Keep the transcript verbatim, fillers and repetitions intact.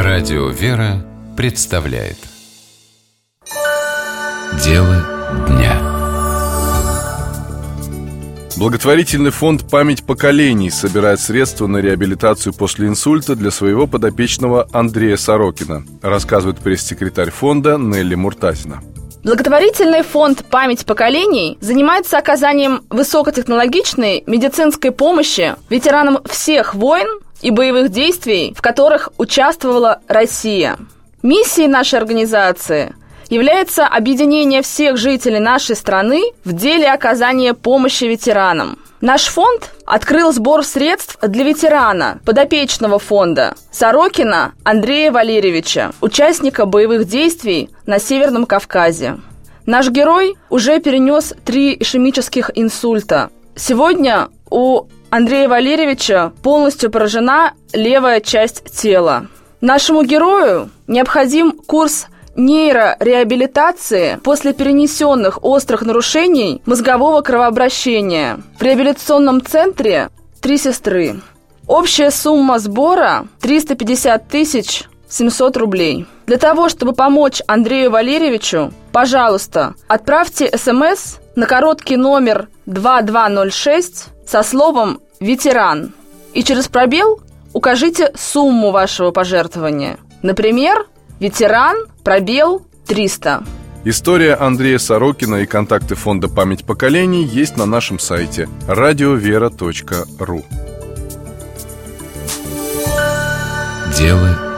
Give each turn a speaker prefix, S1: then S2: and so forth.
S1: Радио «Вера» представляет Дело дня.
S2: Благотворительный фонд «Память поколений» собирает средства на реабилитацию после инсульта для своего подопечного Андрея Сорокина, рассказывает пресс-секретарь фонда Нелли Муртазина.
S3: Благотворительный фонд «Память поколений» занимается оказанием высокотехнологичной медицинской помощи ветеранам всех войн и боевых действий, в которых участвовала Россия. Миссией нашей организации является объединение всех жителей нашей страны в деле оказания помощи ветеранам. Наш фонд открыл сбор средств для ветерана, подопечного фонда Сорокина Андрея Валерьевича, участника боевых действий на Северном Кавказе. Наш герой уже перенес три ишемических инсульта. Сегодня у Андрея Валерьевича полностью поражена левая часть тела. Нашему герою необходим курс нейрореабилитации после перенесенных острых нарушений мозгового кровообращения в реабилитационном центре «Три сестры». Общая сумма сбора – триста пятьдесят тысяч семьсот рублей. Для того, чтобы помочь Андрею Валерьевичу, пожалуйста, отправьте смс на короткий номер два два ноль шесть со словом «ветеран» и через пробел укажите сумму вашего пожертвования. Например, «ветеран», пробел, триста.
S2: История Андрея Сорокина и контакты фонда «Память поколений» есть на нашем сайте радиовера точка ру.
S1: Дело